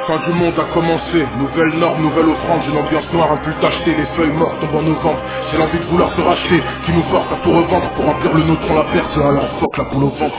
fin du monde a commencé, nouvelle norme, nouvelle offrande. Une ambiance noire, un pull tacheté, les feuilles mortes tombent en novembre. C'est l'envie de vouloir se racheter qui nous force à tout revendre. Pour remplir le nôtre on la perte, alors fuck la boule au ventre.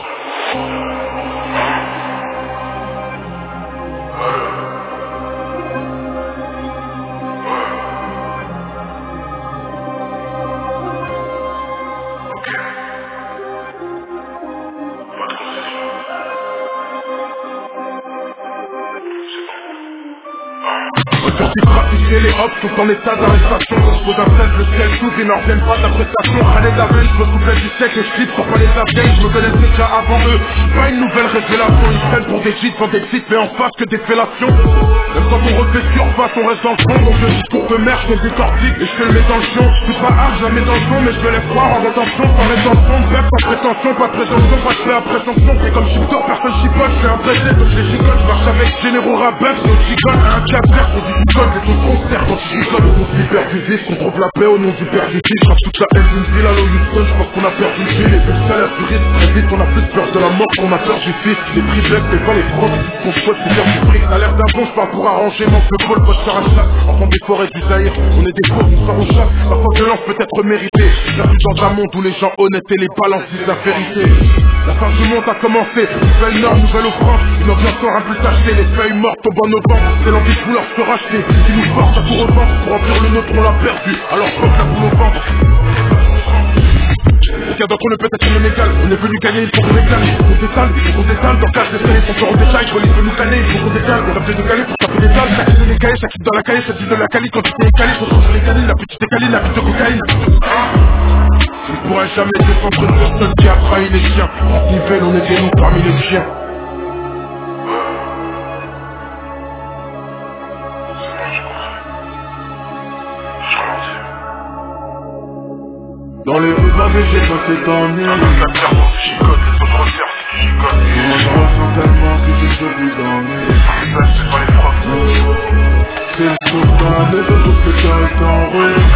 Aujourd'hui pratiquer les hops sont en état d'arrestation. Faut d'un seul, le ciel s'ouvre, ils n'en reviennent pas de la prestation. Allez la veille, je me souviens du siècle et je quitte pour pas les affaires. Je me connaissais déjà avant eux, pas une nouvelle révélation. Ils prennent pour des gîtes, sans des sites, mais en face que des fellations. Même quand on refait surface, on reste dans le fond. Donc le discours de merde, je me décortique et je te le mets dans le fion. Je suis pas hard, je la mets dans le fond, mais je me laisse croire en rétention. Sans mettre dans le fond, bref, sans prétention, pas de présomption, pas de fait à présomption. C'est comme Chiptor, personne chipote, je fais un prêté, donc je les gigote. Je marche avec généraux rabais, c'est aussi gigote à un casse-terre, on dit du code, les taux concert quand tu gigotes. On libère du vice, on trouve la paix au nom du père du fils. Quand toute la haine d'une ville, allô Houston, je pense qu'on a perdu le fil. Et vu le salaire du risque, très vite, on a plus peur de la mort qu'on a peur du fils. Les prix blessent, mais pas les fronts, qu'on souhaite c'est faire du fric. Ça a l'air d'un bon, je parle pour arranger, manque de bol, pote faire un chat. Enfant des forêts du Zaïre, on est des pauvres, on sort au chat. Parfois violence peut être méritée. Perdu dans un monde où les gens honnêtes et les balances disent la vérité. La fin du monde a commencé, nouvelle norme, nouvelle offrande. Une ambiance noire, un plus tacheté, les feuilles mortes tombent en novembre. C'est l'envie de vouloir se racheter, qui nous force à tout revendre. Pour remplir le nôtre on l'a perdu, alors fuck la boule au ventre. Aucun d'entre eux ne peut être inégal. On est venu gagner, il faut qu'on éclate. On s'étale, dans casse d'escalier, son cœur au détail. Police veut nous caler, il faut qu'on décale. On a fait de caler pour taper des dalles. Chaque de les cahiers, chaque dans la cahier, cette de la cali. Quand tu t'es calé, faut changer les canines. La petite est calée, la petite de cocaïne. Je ne pourrai jamais défendre une personne qui a trahi les siens. En nivelle, on était nous parmi les chiens. Dans les rues de la ville, j'ai passé tant de nuits. Un autre la terre, tu chicotes, les autres recherches, si tu chicotes. On me ressent tellement que j'ai ce bout d'ennui. C'est pas les frappes. C'est le soutien, mais je trouve que ça reste en ruine.